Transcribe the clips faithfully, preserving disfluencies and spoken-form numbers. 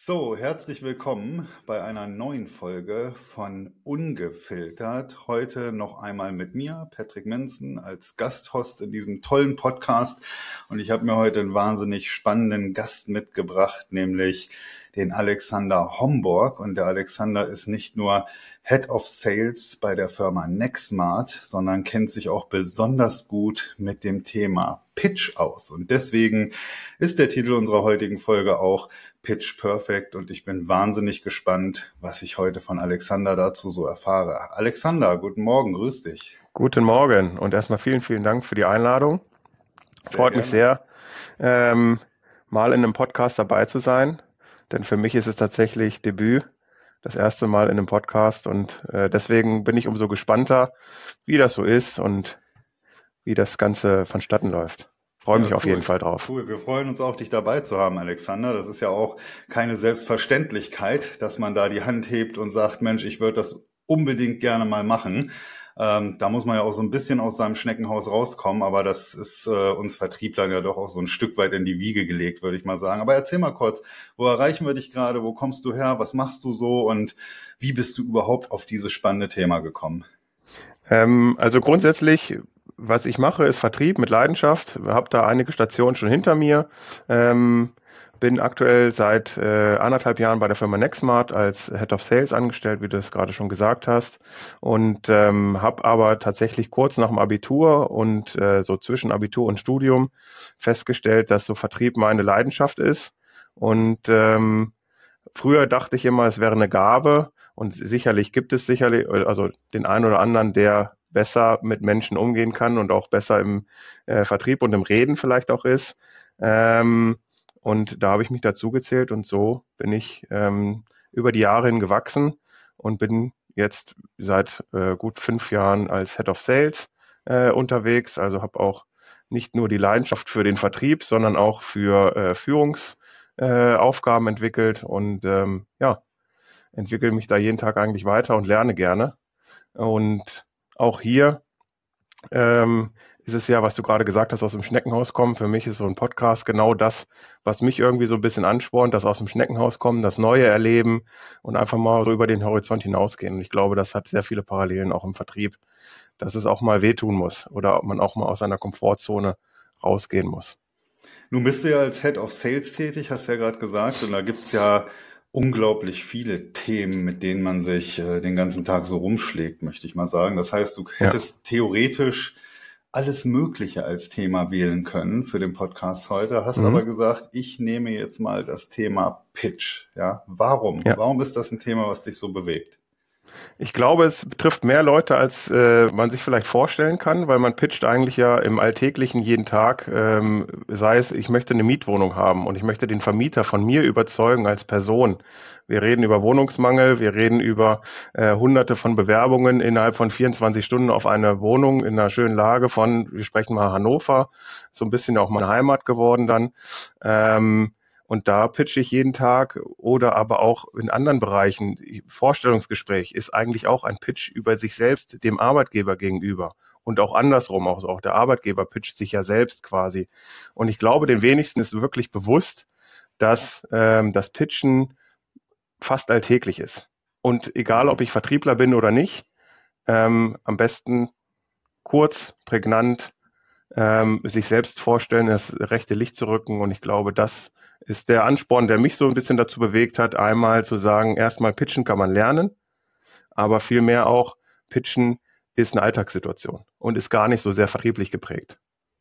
So, herzlich willkommen bei einer neuen Folge von Ungefiltert. Heute noch einmal mit mir, Patrick Menzen, als Gasthost in diesem tollen Podcast. Und ich habe mir heute einen wahnsinnig spannenden Gast mitgebracht, nämlich den Alexander Homburg. Und der Alexander ist nicht nur Head of Sales bei der Firma Nextmart, sondern kennt sich auch besonders gut mit dem Thema Pitch aus. Und deswegen ist der Titel unserer heutigen Folge auch Pitch Perfect, und ich bin wahnsinnig gespannt, was ich heute von Alexander dazu so erfahre. Alexander, guten Morgen, grüß dich. Guten Morgen und erstmal vielen, vielen Dank für die Einladung. Sehr Freut gerne. mich sehr, ähm, mal in einem Podcast dabei zu sein, denn für mich ist es tatsächlich Debüt, das erste Mal in einem Podcast, und äh, deswegen bin ich umso gespannter, wie das so ist und wie das Ganze vonstatten läuft. Freue mich ja, auf cool. jeden Fall drauf. Cool, wir freuen uns auch, dich dabei zu haben, Alexander. Das ist ja auch keine Selbstverständlichkeit, dass man da die Hand hebt und sagt, Mensch, ich würde das unbedingt gerne mal machen. Ähm, da muss man ja auch so ein bisschen aus seinem Schneckenhaus rauskommen, aber das ist äh, uns Vertrieblern ja doch auch so ein Stück weit in die Wiege gelegt, würde ich mal sagen. Aber erzähl mal kurz, wo erreichen wir dich gerade, wo kommst du her, was machst du so und wie bist du überhaupt auf dieses spannende Thema gekommen? Ähm, also grundsätzlich, was ich mache, ist Vertrieb mit Leidenschaft. Habe da einige Stationen schon hinter mir. Ähm, bin aktuell seit äh, anderthalb Jahren bei der Firma Nextmart als Head of Sales angestellt, wie du es gerade schon gesagt hast. Und ähm, habe aber tatsächlich kurz nach dem Abitur und äh, so zwischen Abitur und Studium festgestellt, dass so Vertrieb meine Leidenschaft ist. Und ähm, früher dachte ich immer, es wäre eine Gabe. Und sicherlich gibt es sicherlich, also den einen oder anderen, der besser mit Menschen umgehen kann und auch besser im äh, Vertrieb und im Reden vielleicht auch ist. Ähm, und da habe ich mich dazu gezählt, und so bin ich ähm, über die Jahre hin gewachsen und bin jetzt seit äh, gut fünf Jahren als Head of Sales äh, unterwegs. Also habe auch nicht nur die Leidenschaft für den Vertrieb, sondern auch für äh, Führungsaufgaben äh, entwickelt und ähm, ja, entwickle mich da jeden Tag eigentlich weiter und lerne gerne. Und auch hier ähm, ist es ja, was du gerade gesagt hast, aus dem Schneckenhaus kommen. Für mich ist so ein Podcast genau das, was mich irgendwie so ein bisschen anspornt, das aus dem Schneckenhaus kommen, das Neue erleben und einfach mal so über den Horizont hinausgehen. Und ich glaube, das hat sehr viele Parallelen auch im Vertrieb, dass es auch mal wehtun muss oder ob man auch mal aus seiner Komfortzone rausgehen muss. Nun bist du ja als Head of Sales tätig, hast du ja gerade gesagt, und da gibt's ja unglaublich viele Themen, mit denen man sich äh, den ganzen Tag so rumschlägt, möchte ich mal sagen. Das heißt, du hättest ja. theoretisch alles Mögliche als Thema wählen können für den Podcast heute, hast mhm. aber gesagt, ich nehme jetzt mal das Thema Pitch. Ja, warum? Ja. Warum ist das ein Thema, was dich so bewegt? Ich glaube, es betrifft mehr Leute, als äh, man sich vielleicht vorstellen kann, weil man pitcht eigentlich ja im Alltäglichen jeden Tag, ähm, sei es, ich möchte eine Mietwohnung haben und ich möchte den Vermieter von mir überzeugen als Person. Wir reden über Wohnungsmangel, wir reden über äh, hunderte von Bewerbungen innerhalb von vierundzwanzig Stunden auf eine Wohnung in einer schönen Lage von, wir sprechen mal Hannover, so ein bisschen auch meine Heimat geworden dann. Ähm, Und da pitche ich jeden Tag, oder aber auch in anderen Bereichen. Vorstellungsgespräch ist eigentlich auch ein Pitch über sich selbst, dem Arbeitgeber gegenüber. Und auch andersrum, auch, auch der Arbeitgeber pitcht sich ja selbst quasi. Und ich glaube, den wenigsten ist wirklich bewusst, dass ähm, das Pitchen fast alltäglich ist. Und egal, ob ich Vertriebler bin oder nicht, ähm, am besten kurz, prägnant, ähm, sich selbst vorstellen, das rechte Licht zu rücken. Und ich glaube, das ist der Ansporn, der mich so ein bisschen dazu bewegt hat, einmal zu sagen, erstmal pitchen kann man lernen, aber vielmehr auch pitchen ist eine Alltagssituation und ist gar nicht so sehr vertrieblich geprägt.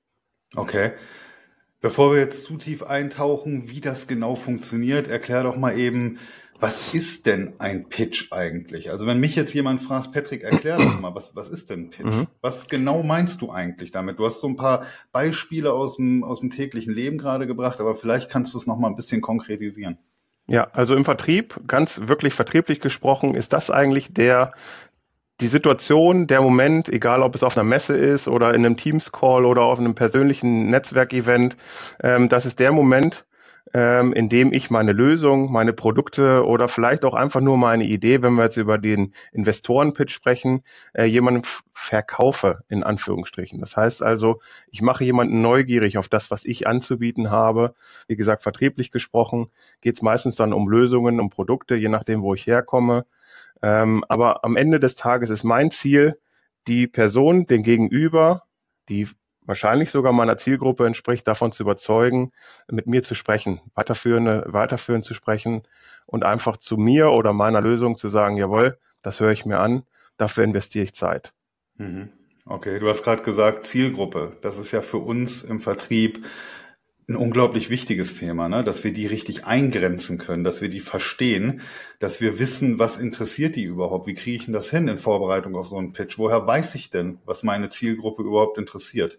Okay. Bevor wir jetzt zu tief eintauchen, wie das genau funktioniert, erklär doch mal eben, was ist denn ein Pitch eigentlich? Also wenn mich jetzt jemand fragt, Patrick, erklär das mal, was, was ist denn ein Pitch? Mhm. Was genau meinst du eigentlich damit? Du hast so ein paar Beispiele aus dem, aus dem täglichen Leben gerade gebracht, aber vielleicht kannst du es noch mal ein bisschen konkretisieren. Ja, also im Vertrieb, ganz wirklich vertrieblich gesprochen, ist das eigentlich der, die Situation, der Moment, egal ob es auf einer Messe ist oder in einem Teams-Call oder auf einem persönlichen Netzwerkevent, ähm, das ist der Moment, ähm, indem ich meine Lösung, meine Produkte oder vielleicht auch einfach nur meine Idee, wenn wir jetzt über den Investorenpitch sprechen, äh, jemandem f- verkaufe, in Anführungsstrichen. Das heißt also, ich mache jemanden neugierig auf das, was ich anzubieten habe. Wie gesagt, vertrieblich gesprochen, geht es meistens dann um Lösungen, um Produkte, je nachdem, wo ich herkomme. Ähm, aber am Ende des Tages ist mein Ziel, die Person, den Gegenüber, die wahrscheinlich sogar meiner Zielgruppe entspricht, davon zu überzeugen, mit mir zu sprechen, weiterführende, weiterführend zu sprechen und einfach zu mir oder meiner Lösung zu sagen, jawohl, das höre ich mir an, dafür investiere ich Zeit. Mhm. Okay, du hast gerade gesagt, Zielgruppe. Das ist ja für uns im Vertrieb ein unglaublich wichtiges Thema, ne? Dass wir die richtig eingrenzen können, dass wir die verstehen, dass wir wissen, was interessiert die überhaupt? Wie kriege ich denn das hin in Vorbereitung auf so einen Pitch? Woher weiß ich denn, was meine Zielgruppe überhaupt interessiert?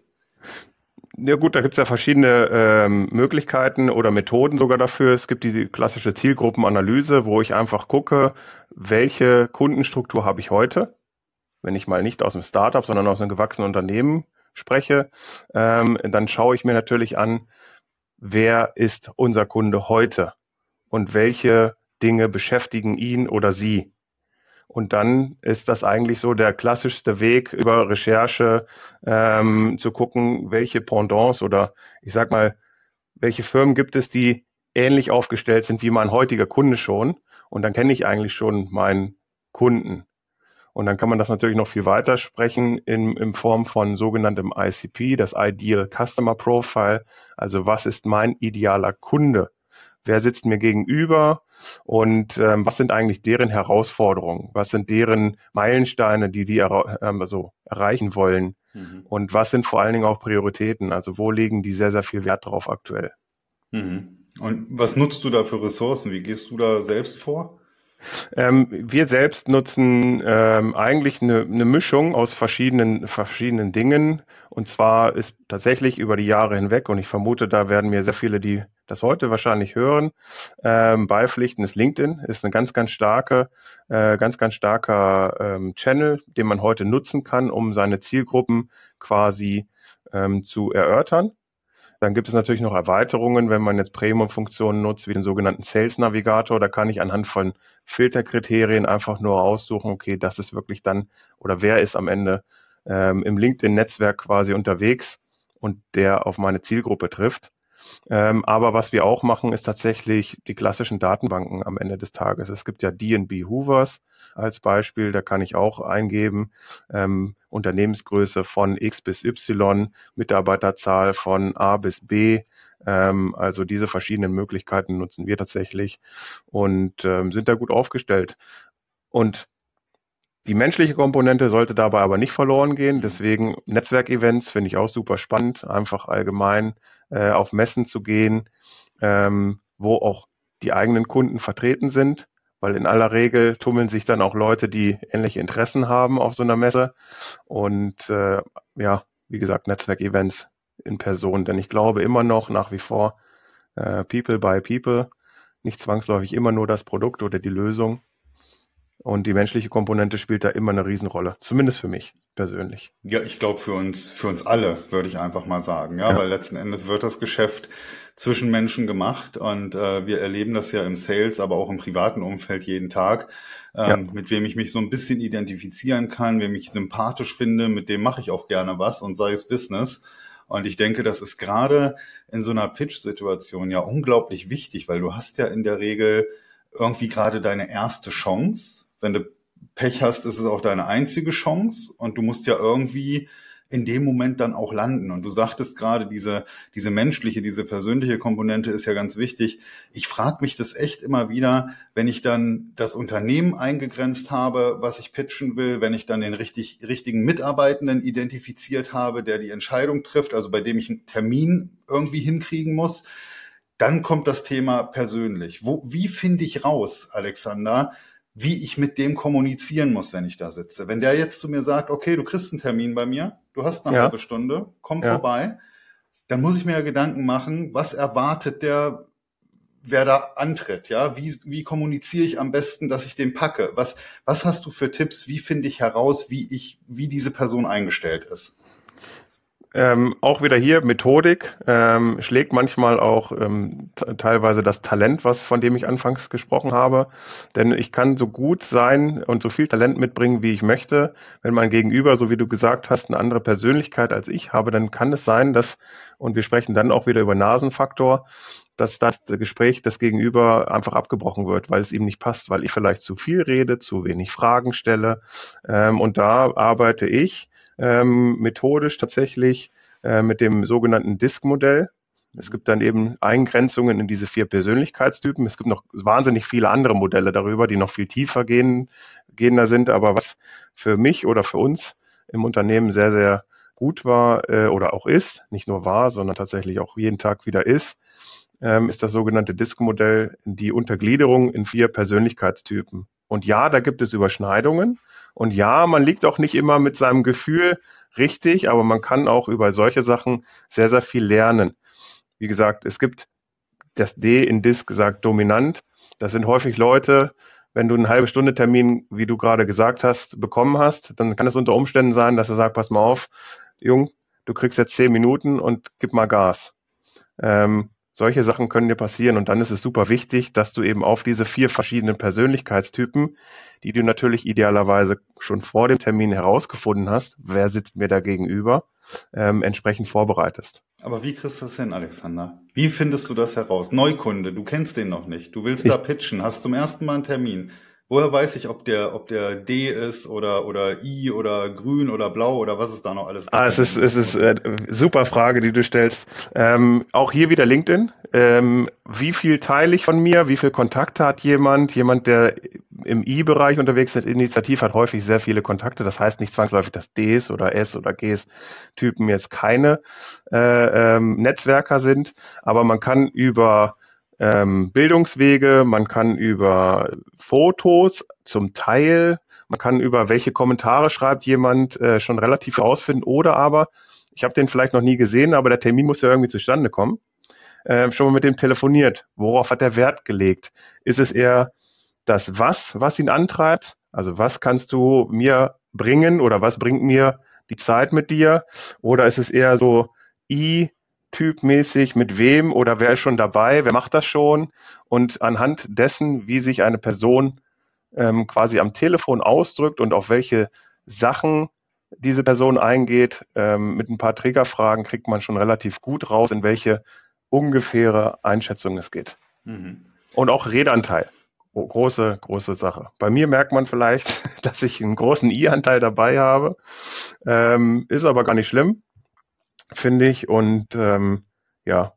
Ja gut, da gibt es ja verschiedene ähm, Möglichkeiten oder Methoden sogar dafür. Es gibt die klassische Zielgruppenanalyse, wo ich einfach gucke, welche Kundenstruktur habe ich heute, wenn ich mal nicht aus einem Startup, sondern aus einem gewachsenen Unternehmen spreche. Ähm, dann schaue ich mir natürlich an, wer ist unser Kunde heute und welche Dinge beschäftigen ihn oder sie. Und dann ist das eigentlich so der klassischste Weg über Recherche ähm, zu gucken, welche Pendants oder ich sag mal, welche Firmen gibt es, die ähnlich aufgestellt sind wie mein heutiger Kunde schon. Und dann kenne ich eigentlich schon meinen Kunden. Und dann kann man das natürlich noch viel weiter sprechen in, in Form von sogenanntem I C P, das Ideal Customer Profile. Also was ist mein idealer Kunde? Wer sitzt mir gegenüber und ähm, was sind eigentlich deren Herausforderungen? Was sind deren Meilensteine, die die er, ähm, also erreichen wollen? Mhm. Und was sind vor allen Dingen auch Prioritäten? Also wo legen die sehr, sehr viel Wert drauf aktuell? Mhm. Und was nutzt du da für Ressourcen? Wie gehst du da selbst vor? Ähm, wir selbst nutzen ähm, eigentlich eine, eine Mischung aus verschiedenen, verschiedenen Dingen. Und zwar ist tatsächlich über die Jahre hinweg, und ich vermute, da werden mir sehr viele, die das heute wahrscheinlich hören, ähm, beipflichten, ist LinkedIn, ist eine ganz, ganz starke, äh, ganz, ganz starker ähm, Channel, den man heute nutzen kann, um seine Zielgruppen quasi ähm, zu erörtern. Dann gibt es natürlich noch Erweiterungen, wenn man jetzt Premium-Funktionen nutzt, wie den sogenannten Sales Navigator. Da kann ich anhand von Filterkriterien einfach nur aussuchen, okay, das ist wirklich dann, oder wer ist am Ende ähm, im LinkedIn-Netzwerk quasi unterwegs und der auf meine Zielgruppe trifft. Ähm, aber was wir auch machen, ist tatsächlich die klassischen Datenbanken am Ende des Tages. Es gibt ja D und B Hoovers als Beispiel, da kann ich auch eingeben, ähm, Unternehmensgröße von X bis Y, Mitarbeiterzahl von A bis B. Ähm, also diese verschiedenen Möglichkeiten nutzen wir tatsächlich und ähm, sind da gut aufgestellt. Und die menschliche Komponente sollte dabei aber nicht verloren gehen. Mhm. Deswegen Netzwerkevents finde ich auch super spannend, einfach allgemein äh, auf Messen zu gehen, ähm, wo auch die eigenen Kunden vertreten sind, weil in aller Regel tummeln sich dann auch Leute, die ähnliche Interessen haben auf so einer Messe. Und äh, ja, wie gesagt, Netzwerkevents in Person, denn ich glaube immer noch nach wie vor äh, People by People, nicht zwangsläufig immer nur das Produkt oder die Lösung. Und die menschliche Komponente spielt da immer eine Riesenrolle, zumindest für mich persönlich. Ja, ich glaube für uns, für uns alle, würde ich einfach mal sagen, ja, Ja, weil letzten Endes wird das Geschäft zwischen Menschen gemacht und äh, wir erleben das ja im Sales, aber auch im privaten Umfeld jeden Tag, ja, ähm, mit wem ich mich so ein bisschen identifizieren kann, wem ich sympathisch finde, mit dem mache ich auch gerne was und sei es Business. Und ich denke, das ist gerade in so einer Pitch-Situation ja unglaublich wichtig, weil du hast ja in der Regel irgendwie gerade deine erste Chance. Wenn du Pech hast, ist es auch deine einzige Chance und du musst ja irgendwie in dem Moment dann auch landen. Und du sagtest gerade, diese, diese menschliche, diese persönliche Komponente ist ja ganz wichtig. Ich frage mich das echt immer wieder, wenn ich dann das Unternehmen eingegrenzt habe, was ich pitchen will, wenn ich dann den richtig, richtigen Mitarbeitenden identifiziert habe, der die Entscheidung trifft, also bei dem ich einen Termin irgendwie hinkriegen muss, dann kommt das Thema persönlich. Wo, wie finde ich raus, Alexander, wie ich mit dem kommunizieren muss, wenn ich da sitze? Wenn der jetzt zu mir sagt, okay, du kriegst einen Termin bei mir, du hast eine halbe ja, Stunde, komm ja. vorbei, dann muss ich mir ja Gedanken machen, was erwartet der, wer da antritt, ja? Wie, wie kommuniziere ich am besten, dass ich den packe? Was, was hast du für Tipps? Wie finde ich heraus, wie ich, wie diese Person eingestellt ist? Ähm, auch wieder hier Methodik, ähm, schlägt manchmal auch ähm, t- teilweise das Talent, was von dem ich anfangs gesprochen habe. Denn ich kann so gut sein und so viel Talent mitbringen, wie ich möchte. Wenn mein Gegenüber, so wie du gesagt hast, eine andere Persönlichkeit als ich habe, dann kann es sein, dass, und wir sprechen dann auch wieder über Nasenfaktor, dass das Gespräch des Gegenüber einfach abgebrochen wird, weil es ihm nicht passt, weil ich vielleicht zu viel rede, zu wenig Fragen stelle. Ähm, und da arbeite ich ähm, methodisch tatsächlich äh, mit dem sogenannten DISC-Modell. Es gibt dann eben Eingrenzungen in diese vier Persönlichkeitstypen. Es gibt noch wahnsinnig viele andere Modelle darüber, die noch viel tiefer gehen, gehender sind. Aber was für mich oder für uns im Unternehmen sehr, sehr gut war äh, oder auch ist, nicht nur war, sondern tatsächlich auch jeden Tag wieder ist, ähm, ist das sogenannte DISC-Modell, die Untergliederung in vier Persönlichkeitstypen. Und ja, da gibt es Überschneidungen. Und ja, man liegt auch nicht immer mit seinem Gefühl richtig, aber man kann auch über solche Sachen sehr, sehr viel lernen. Wie gesagt, es gibt das D in DISC gesagt dominant. Das sind häufig Leute, wenn du eine halbe Stunde Termin, wie du gerade gesagt hast, bekommen hast, dann kann es unter Umständen sein, dass er sagt, pass mal auf, Jung, du kriegst jetzt zehn Minuten und gib mal Gas. Ähm, solche Sachen können dir passieren und dann ist es super wichtig, dass du eben auf diese vier verschiedenen Persönlichkeitstypen, die du natürlich idealerweise schon vor dem Termin herausgefunden hast, wer sitzt mir da gegenüber, ähm, entsprechend vorbereitest. Aber wie kriegst du das hin, Alexander? Wie findest du das heraus? Neukunde, du kennst den noch nicht. Du willst da Ich, pitchen, hast zum ersten Mal einen Termin. Woher weiß ich, ob der, ob der D ist oder, oder I oder grün oder blau oder was es da noch alles Ah, gibt es in ist, dem es ist Disk-Modell? äh, super Frage, die du stellst. Ähm, auch hier wieder LinkedIn. Ähm, wie viel teile ich von mir? Wie viel Kontakte hat jemand? Jemand, der im I-Bereich unterwegs ist, Initiativ, hat häufig sehr viele Kontakte. Das heißt nicht zwangsläufig, dass Ds oder S oder Gs-Typen jetzt keine äh, ähm, Netzwerker sind, aber man kann über ähm, Bildungswege, man kann über Fotos zum Teil, man kann über welche Kommentare schreibt jemand äh, schon relativ herausfinden oder aber, ich habe den vielleicht noch nie gesehen, aber der Termin muss ja irgendwie zustande kommen. Äh, schon mal mit dem telefoniert. Worauf hat er Wert gelegt? Ist es eher das Was, was ihn antreibt? Also was kannst du mir bringen oder was bringt mir die Zeit mit dir? Oder ist es eher so I-Typ-mäßig, mit wem oder wer ist schon dabei? Wer macht das schon? Und anhand dessen, wie sich eine Person ähm, quasi am Telefon ausdrückt und auf welche Sachen diese Person eingeht. Ähm, mit ein paar Triggerfragen kriegt man schon relativ gut raus, in welche ungefähre Einschätzung es geht. Mhm. Und auch Redeanteil. Gro- Große, große Sache. Bei mir merkt man vielleicht, dass ich einen großen I-Anteil dabei habe. Ähm, ist aber gar nicht schlimm, finde ich. Und ähm, ja,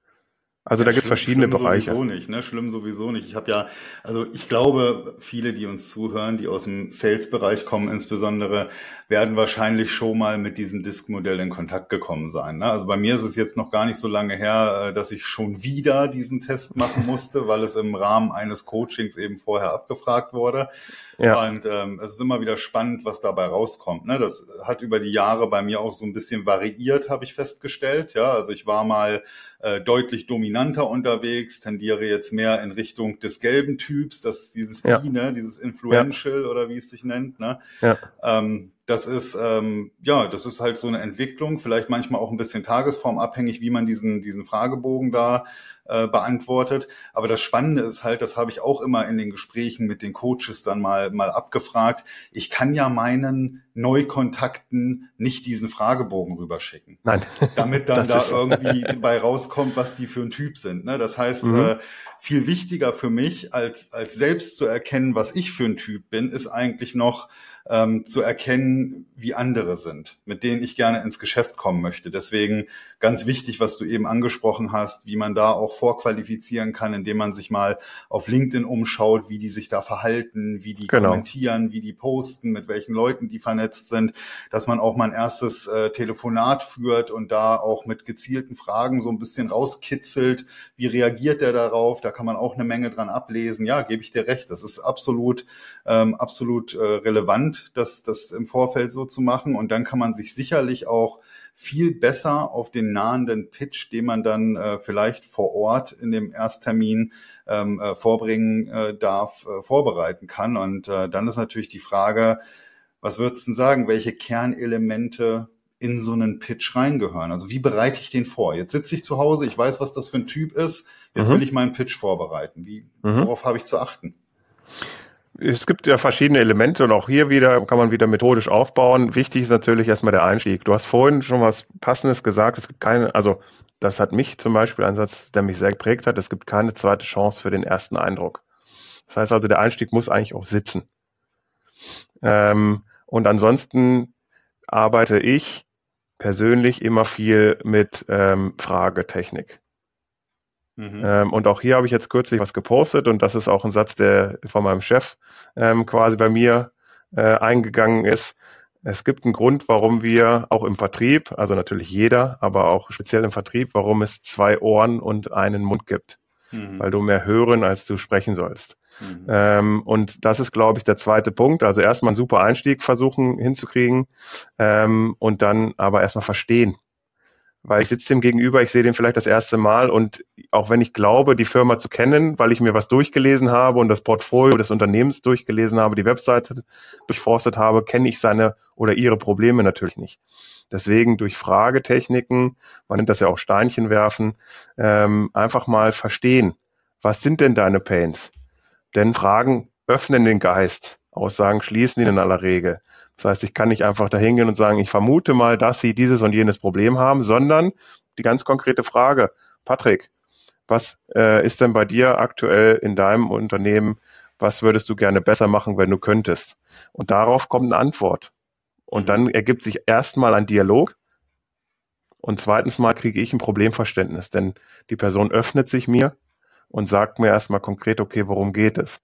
also Ja, da gibt es schlimm, verschiedene schlimm Bereiche. sowieso nicht, ne? Schlimm sowieso nicht. Ich habe ja, also ich glaube, viele, die uns zuhören, die aus dem Sales-Bereich kommen insbesondere, werden wahrscheinlich schon mal mit diesem Disk-Modell in Kontakt gekommen sein, ne? Also bei mir ist es jetzt noch gar nicht so lange her, äh, dass ich schon wieder diesen Test machen musste, weil es im Rahmen eines Coachings eben vorher abgefragt wurde. Ja, Und ähm, es ist immer wieder spannend, was dabei rauskommt, ne? Das hat über die Jahre bei mir auch so ein bisschen variiert, habe ich festgestellt. Ja, also ich war mal äh, deutlich dominanter unterwegs, tendiere jetzt mehr in Richtung des gelben Typs, das ist dieses ja, I, ne, dieses ja, Influential oder wie es sich nennt, ne? ja, Ähm, das ist ähm, ja, das ist halt so eine Entwicklung, vielleicht manchmal auch ein bisschen tagesformabhängig, wie man diesen diesen Fragebogen da äh, beantwortet. Aber das Spannende ist halt, das habe ich auch immer in den Gesprächen mit den Coaches dann mal mal abgefragt. Ich kann ja meinen Neukontakten nicht diesen Fragebogen rüberschicken, nein, damit dann das da ist so. irgendwie bei rauskommt, was die für ein Typ sind. Ne? Das heißt, Mhm. äh, viel wichtiger für mich, als, als selbst zu erkennen, was ich für ein Typ bin, ist eigentlich noch ähm, zu erkennen, wie andere sind, mit denen ich gerne ins Geschäft kommen möchte. Deswegen ganz wichtig, was du eben angesprochen hast, wie man da auch vorqualifizieren kann, indem man sich mal auf LinkedIn umschaut, wie die sich da verhalten, wie die Genau. kommentieren, wie die posten, mit welchen Leuten die vernetzt sind, dass man auch mal ein erstes äh, Telefonat führt und da auch mit gezielten Fragen so ein bisschen rauskitzelt, wie reagiert der darauf, da kann man auch eine Menge dran ablesen. Ja, gebe ich dir recht, das ist absolut, ähm, absolut äh, relevant, das, das im Vorfeld so zu machen und dann kann man sich sicherlich auch viel besser auf den nahenden Pitch, den man dann äh, vielleicht vor Ort in dem Ersttermin ähm, äh, vorbringen äh, darf, äh, vorbereiten kann. Und äh, dann ist natürlich die Frage, was würdest du denn sagen, welche Kernelemente in so einen Pitch reingehören? Also wie bereite ich den vor? Jetzt sitze ich zu Hause, ich weiß, was das für ein Typ ist. Jetzt mhm. will ich meinen Pitch vorbereiten. Wie, mhm. Worauf habe ich zu achten? Es gibt ja verschiedene Elemente und auch hier wieder kann man wieder methodisch aufbauen. Wichtig ist natürlich erstmal der Einstieg. Du hast vorhin schon was Passendes gesagt. Es gibt keine, also das hat mich zum Beispiel ein Satz, der mich sehr geprägt hat. Es gibt keine zweite Chance für den ersten Eindruck. Das heißt also, der Einstieg muss eigentlich auch sitzen. Ähm, und ansonsten arbeite ich persönlich immer viel mit ähm, Fragetechnik. Mhm. Ähm, und auch hier habe ich jetzt kürzlich was gepostet und das ist auch ein Satz, der von meinem Chef ähm, quasi bei mir äh, eingegangen ist. Es gibt einen Grund, warum wir auch im Vertrieb, also natürlich jeder, aber auch speziell im Vertrieb, warum es zwei Ohren und einen Mund gibt. Mhm. Weil du mehr hören, als du sprechen sollst. Mhm. Ähm, und das ist, glaube ich, der zweite Punkt. Also erstmal einen super Einstieg versuchen hinzukriegen ähm, und dann aber erstmal verstehen. Weil ich sitze dem gegenüber, ich sehe den vielleicht das erste Mal und auch wenn ich glaube, die Firma zu kennen, weil ich mir was durchgelesen habe und das Portfolio des Unternehmens durchgelesen habe, die Webseite durchforstet habe, kenne ich seine oder ihre Probleme natürlich nicht. Deswegen durch Fragetechniken, man nennt das ja auch Steinchen werfen, ähm, einfach mal verstehen, was sind denn deine Pains? Denn Fragen öffnen den Geist, Aussagen schließen ihn in aller Regel. Das heißt, ich kann nicht einfach da hingehen und sagen, ich vermute mal, dass Sie dieses und jenes Problem haben, sondern die ganz konkrete Frage, Patrick, was äh, ist denn bei dir aktuell in deinem Unternehmen, was würdest du gerne besser machen, wenn du könntest? Und darauf kommt eine Antwort. Und dann ergibt sich erstmal ein Dialog und zweitens mal kriege ich ein Problemverständnis, denn die Person öffnet sich mir und sagt mir erstmal konkret, okay, worum geht es?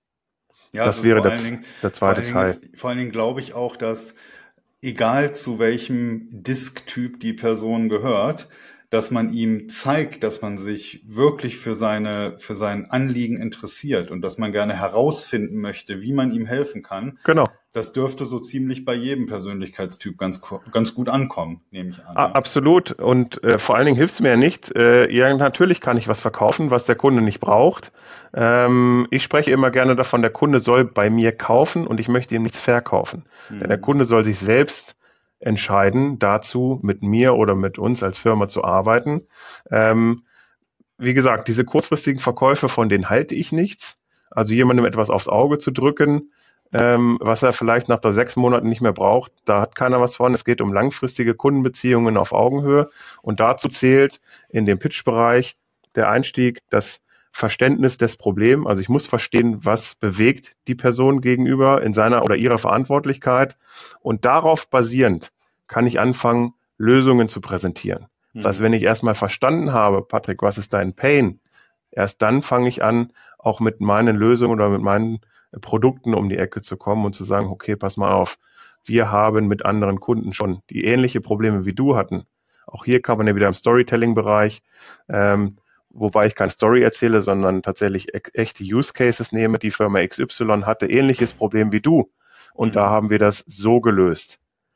Ja, das wäre der, Dingen, der zweite vor Teil. Ist, vor allen Dingen glaube ich auch, dass egal zu welchem Disk-Typ die Person gehört, dass man ihm zeigt, dass man sich wirklich für seine, für sein Anliegen interessiert und dass man gerne herausfinden möchte, wie man ihm helfen kann. Genau. Das dürfte so ziemlich bei jedem Persönlichkeitstyp ganz, ganz gut ankommen, nehme ich an. Ah, absolut. Und äh, vor allen Dingen hilft es mir ja nicht. Äh, ja, natürlich kann ich was verkaufen, was der Kunde nicht braucht. Ähm, ich spreche immer gerne davon, der Kunde soll bei mir kaufen und ich möchte ihm nichts verkaufen. Mhm. Denn der Kunde soll sich selbst entscheiden, dazu mit mir oder mit uns als Firma zu arbeiten. Ähm, wie gesagt, diese kurzfristigen Verkäufe, von denen halte ich nichts. Also jemandem etwas aufs Auge zu drücken, ähm, was er vielleicht nach der sechs Monaten nicht mehr braucht, da hat keiner was von. Es geht um langfristige Kundenbeziehungen auf Augenhöhe und dazu zählt in dem Pitch-Bereich der Einstieg das Verständnis des Problems. Also ich muss verstehen, was bewegt die Person gegenüber in seiner oder ihrer Verantwortlichkeit und darauf basierend kann ich anfangen, Lösungen zu präsentieren. Das heißt, wenn ich erstmal verstanden habe, Patrick, was ist dein Pain? Erst dann fange ich an, auch mit meinen Lösungen oder mit meinen Produkten um die Ecke zu kommen und zu sagen, okay, pass mal auf, wir haben mit anderen Kunden schon die ähnliche Probleme wie du hatten. Auch hier kann man ja wieder im Storytelling-Bereich, ähm, wobei ich keine Story erzähle, sondern tatsächlich e- echte Use Cases nehme. Die Firma X Y hatte ähnliches Problem wie du und mhm. da haben wir das so gelöst.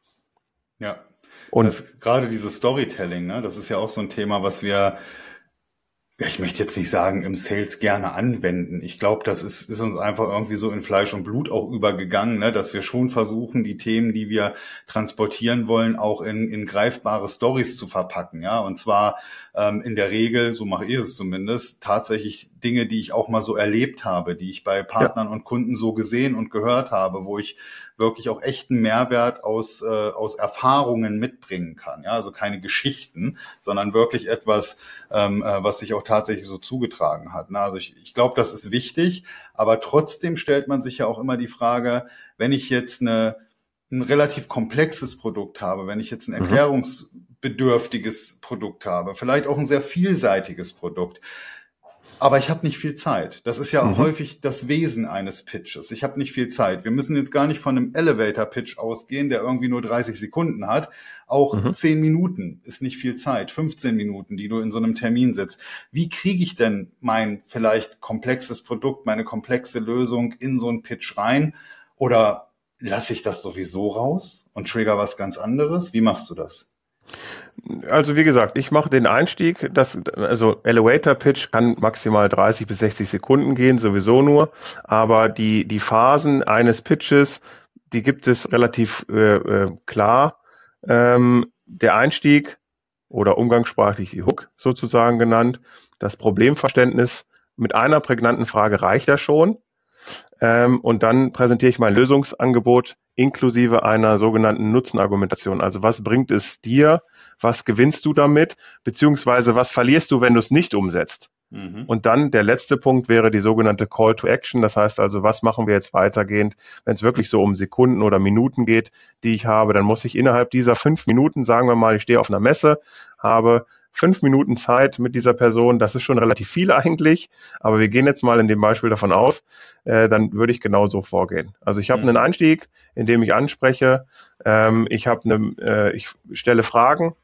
Ja, und das, gerade dieses Storytelling, ne, das ist ja auch so ein Thema, was wir ja, ich möchte jetzt nicht sagen, im Sales gerne anwenden. Ich glaube, das ist, ist uns einfach irgendwie so in Fleisch und Blut auch übergegangen, ne? Dass wir schon versuchen, die Themen, die wir transportieren wollen, auch in, in greifbare Stories zu verpacken. Ja, und zwar ähm, in der Regel, so mache ich es zumindest, tatsächlich Dinge, die ich auch mal so erlebt habe, die ich bei Partnern ja. und Kunden so gesehen und gehört habe, wo ich wirklich auch echten Mehrwert aus äh, aus Erfahrungen mitbringen kann. Ja, also keine Geschichten, sondern wirklich etwas, ähm, äh, was sich auch tatsächlich so zugetragen hat. Ne? Also ich, ich glaube, das ist wichtig, aber trotzdem stellt man sich ja auch immer die Frage, wenn ich jetzt eine, ein relativ komplexes Produkt habe, wenn ich jetzt ein erklärungsbedürftiges Produkt habe, vielleicht auch ein sehr vielseitiges Produkt, aber ich habe nicht viel Zeit. Das ist ja mhm. häufig das Wesen eines Pitches. Ich habe nicht viel Zeit. Wir müssen jetzt gar nicht von einem Elevator-Pitch ausgehen, der irgendwie nur dreißig Sekunden hat. Auch mhm. zehn Minuten ist nicht viel Zeit. fünfzehn Minuten, die du in so einem Termin sitzt. Wie kriege ich denn mein vielleicht komplexes Produkt, meine komplexe Lösung in so einen Pitch rein? Oder lasse ich das sowieso raus und trigger was ganz anderes? Wie machst du das? Also wie gesagt, ich mache den Einstieg, das, also Elevator Pitch kann maximal dreißig bis sechzig Sekunden gehen, sowieso nur, aber die, die Phasen eines Pitches, die gibt es relativ äh, äh, klar. Ähm, der Einstieg oder umgangssprachlich die Hook sozusagen genannt, das Problemverständnis mit einer prägnanten Frage reicht ja schon. Ähm, und dann präsentiere ich mein Lösungsangebot inklusive einer sogenannten Nutzenargumentation. Also was bringt es dir? Was gewinnst du damit? Beziehungsweise was verlierst du, wenn du es nicht umsetzt? Mhm. Und dann der letzte Punkt wäre die sogenannte Call to Action. Das heißt also, was machen wir jetzt weitergehend? Wenn es wirklich so um Sekunden oder Minuten geht, die ich habe, dann muss ich innerhalb dieser fünf Minuten, sagen wir mal, ich stehe auf einer Messe, habe fünf Minuten Zeit mit dieser Person. Das ist schon relativ viel eigentlich, aber wir gehen jetzt mal in dem Beispiel davon aus, äh, dann würde ich genauso vorgehen. Also ich habe mhm. einen Einstieg, in dem ich anspreche, ähm, ich habe eine, äh, ich stelle Fragen,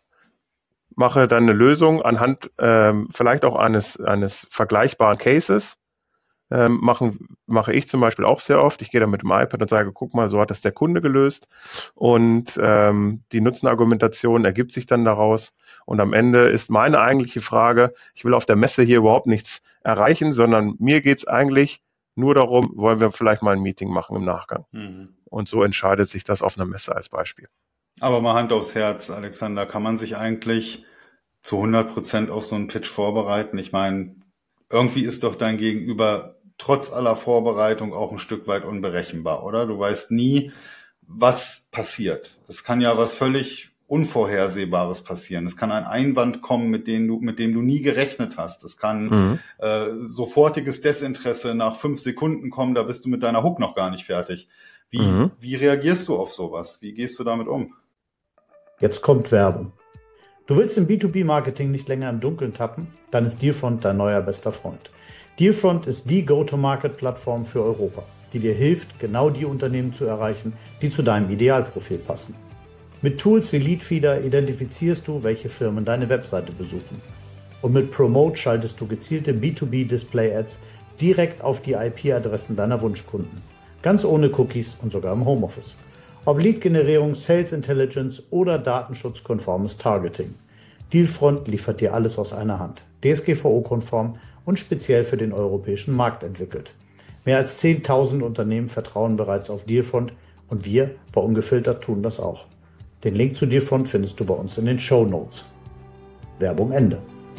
mache dann eine Lösung anhand ähm, vielleicht auch eines, eines vergleichbaren Cases. Ähm, machen, mache ich zum Beispiel auch sehr oft. Ich gehe dann mit dem iPad und sage, guck mal, so hat das der Kunde gelöst. Und ähm, die Nutzenargumentation ergibt sich dann daraus. Und am Ende ist meine eigentliche Frage, ich will auf der Messe hier überhaupt nichts erreichen, sondern mir geht es eigentlich nur darum, wollen wir vielleicht mal ein Meeting machen im Nachgang. Mhm. Und so entscheidet sich das auf einer Messe als Beispiel. Aber mal Hand aufs Herz, Alexander, kann man sich eigentlich zu hundert Prozent auf so einen Pitch vorbereiten? Ich meine, irgendwie ist doch dein Gegenüber trotz aller Vorbereitung auch ein Stück weit unberechenbar, oder? Du weißt nie, was passiert. Es kann ja was völlig Unvorhersehbares passieren. Es kann ein Einwand kommen, mit dem du, mit dem du nie gerechnet hast. Es kann mhm. äh, sofortiges Desinteresse nach fünf Sekunden kommen, da bist du mit deiner Hook noch gar nicht fertig. Wie, mhm. wie reagierst du auf sowas? Wie gehst du damit um? Jetzt kommt Werbung. Du willst im B zwei B-Marketing nicht länger im Dunkeln tappen? Dann ist Dealfront dein neuer bester Freund. Dealfront ist die Go-to-Market-Plattform für Europa, die dir hilft, genau die Unternehmen zu erreichen, die zu deinem Idealprofil passen. Mit Tools wie Leadfeeder identifizierst du, welche Firmen deine Webseite besuchen. Und mit Promote schaltest du gezielte B zwei B-Display-Ads direkt auf die I P-Adressen deiner Wunschkunden. Ganz ohne Cookies und sogar im Homeoffice. Ob Lead-Generierung, Sales Intelligence oder datenschutzkonformes Targeting. Dealfront liefert dir alles aus einer Hand. D S G V O-konform und speziell für den europäischen Markt entwickelt. Mehr als zehntausend Unternehmen vertrauen bereits auf Dealfront und wir bei Ungefiltert tun das auch. Den Link zu Dealfront findest du bei uns in den Shownotes. Werbung Ende.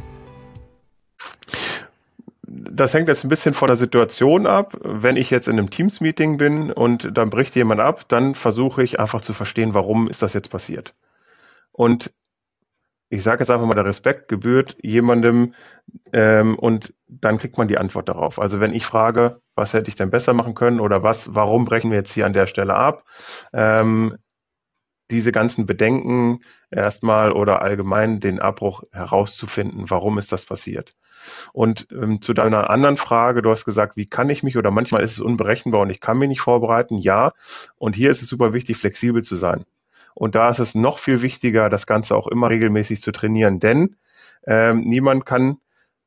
Das hängt jetzt ein bisschen von der Situation ab. Wenn ich jetzt in einem Teams-Meeting bin und dann bricht jemand ab, dann versuche ich einfach zu verstehen, warum ist das jetzt passiert. Und ich sage jetzt einfach mal, der Respekt gebührt jemandem ähm, und dann kriegt man die Antwort darauf. Also wenn ich frage, was hätte ich denn besser machen können oder was, warum brechen wir jetzt hier an der Stelle ab, ähm, diese ganzen Bedenken erstmal oder allgemein den Abbruch herauszufinden, warum ist das passiert. Und ähm, zu deiner anderen Frage, du hast gesagt, wie kann ich mich, oder manchmal ist es unberechenbar und ich kann mich nicht vorbereiten, ja. Und hier ist es super wichtig, flexibel zu sein. Und da ist es noch viel wichtiger, das Ganze auch immer regelmäßig zu trainieren, denn ähm, niemand kann,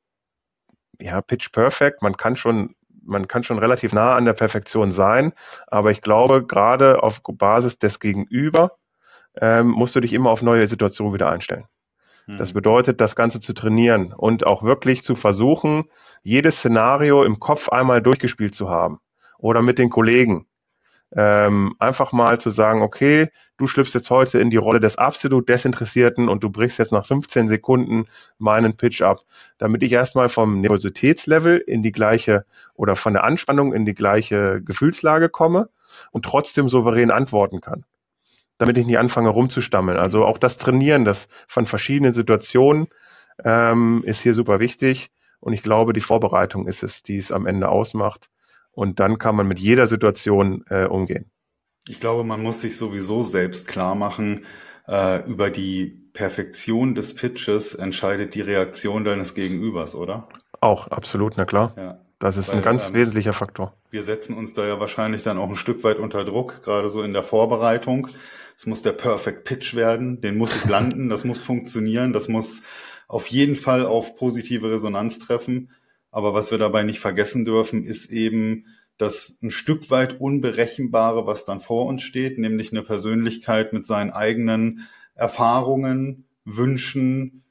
ja, Pitch Perfect, man kann schon, man kann schon relativ nah an der Perfektion sein, aber ich glaube, gerade auf Basis des Gegenüber ähm, musst du dich immer auf neue Situationen wieder einstellen. Hm. Das bedeutet, das Ganze zu trainieren und auch wirklich zu versuchen, jedes Szenario im Kopf einmal durchgespielt zu haben oder mit den Kollegen. Ähm, einfach mal zu sagen, okay, du schlüpfst jetzt heute in die Rolle des absolut Desinteressierten und du brichst jetzt nach fünfzehn Sekunden meinen Pitch ab, damit ich erstmal vom Nervositätslevel in die gleiche oder von der Anspannung in die gleiche Gefühlslage komme und trotzdem souverän antworten kann, damit ich nicht anfange rumzustammeln. Also auch das Trainieren das von verschiedenen Situationen ähm, ist hier super wichtig und ich glaube, die Vorbereitung ist es, die es am Ende ausmacht. Und dann kann man mit jeder Situation äh, umgehen. Ich glaube, man muss sich sowieso selbst klar machen, äh, über die Perfektion des Pitches entscheidet die Reaktion deines Gegenübers, oder? Auch, absolut, na klar. Ja. Das ist Weil, ein ganz ähm, wesentlicher Faktor. Wir setzen uns da ja wahrscheinlich dann auch ein Stück weit unter Druck, gerade so in der Vorbereitung. Es muss der Perfect Pitch werden, den muss ich landen, das muss funktionieren, das muss auf jeden Fall auf positive Resonanz treffen. Aber was wir dabei nicht vergessen dürfen, ist eben das ein Stück weit Unberechenbare, was dann vor uns steht, nämlich eine Persönlichkeit mit seinen eigenen Erfahrungen, Wünschen,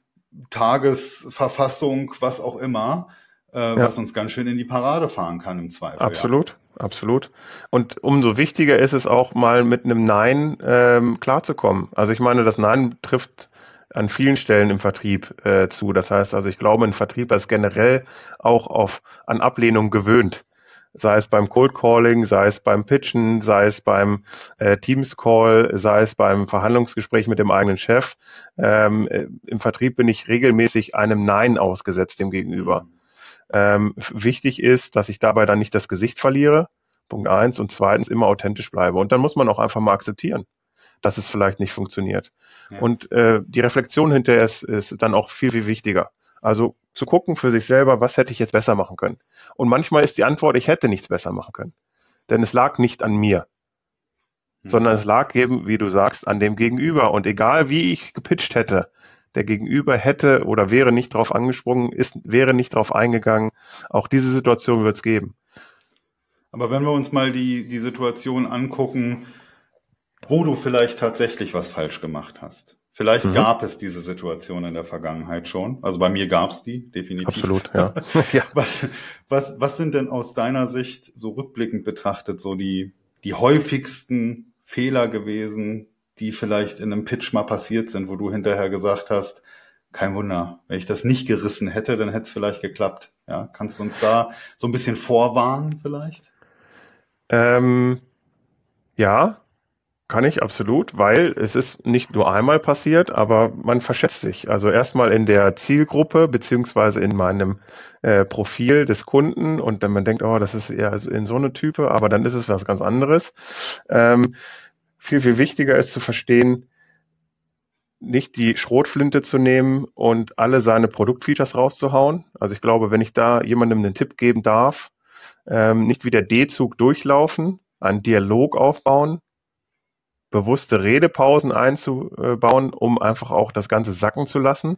Tagesverfassung, was auch immer, äh, ja. was uns ganz schön in die Parade fahren kann im Zweifel. Absolut, absolut. Und umso wichtiger ist es auch mal mit einem Nein ähm, klarzukommen. Also ich meine, das Nein trifft an vielen Stellen im Vertrieb äh, zu. Das heißt also, ich glaube, ein Vertrieb ist generell auch auf an Ablehnung gewöhnt. Sei es beim Cold Calling, sei es beim Pitchen, sei es beim äh, Teams Call, sei es beim Verhandlungsgespräch mit dem eigenen Chef. Ähm, äh, Im Vertrieb bin ich regelmäßig einem Nein ausgesetzt dem Gegenüber. Ähm, wichtig ist, dass ich dabei dann nicht das Gesicht verliere, Punkt eins, und zweitens immer authentisch bleibe. Und dann muss man auch einfach mal akzeptieren, dass es vielleicht nicht funktioniert. Ja. Und äh, die Reflexion hinterher ist, ist dann auch viel, viel wichtiger. Also zu gucken für sich selber, was hätte ich jetzt besser machen können. Und manchmal ist die Antwort, ich hätte nichts besser machen können. Denn es lag nicht an mir, mhm. sondern es lag eben, wie du sagst, an dem Gegenüber. Und egal wie ich gepitcht hätte, der Gegenüber hätte oder wäre nicht drauf angesprungen, ist, wäre nicht drauf eingegangen. Auch diese Situation wird es geben. Aber wenn wir uns mal die, die Situation angucken, wo du vielleicht tatsächlich was falsch gemacht hast. Vielleicht mhm. gab es diese Situation in der Vergangenheit schon. Also bei mir gab es die, definitiv. Absolut, ja. ja. Was, was, was sind denn aus deiner Sicht, so rückblickend betrachtet, so die, die häufigsten Fehler gewesen, die vielleicht in einem Pitch mal passiert sind, wo du hinterher gesagt hast, kein Wunder, wenn ich das nicht gerissen hätte, dann hätte es vielleicht geklappt. Ja, kannst du uns da so ein bisschen vorwarnen vielleicht? Ähm, ja. Kann ich absolut, weil es ist nicht nur einmal passiert, aber man verschätzt sich. Also erstmal in der Zielgruppe beziehungsweise in meinem äh, Profil des Kunden und dann man denkt, oh, das ist eher in so eine Type, aber dann ist es was ganz anderes. Ähm, viel, viel wichtiger ist zu verstehen, nicht die Schrotflinte zu nehmen und alle seine Produktfeatures rauszuhauen. Also ich glaube, wenn ich da jemandem einen Tipp geben darf, ähm, nicht wie der D-Zug durchlaufen, einen Dialog aufbauen, bewusste Redepausen einzubauen, um einfach auch das Ganze sacken zu lassen.